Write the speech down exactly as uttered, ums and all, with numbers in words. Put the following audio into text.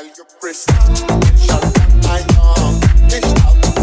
Girl, you press. Shut my arm. This out.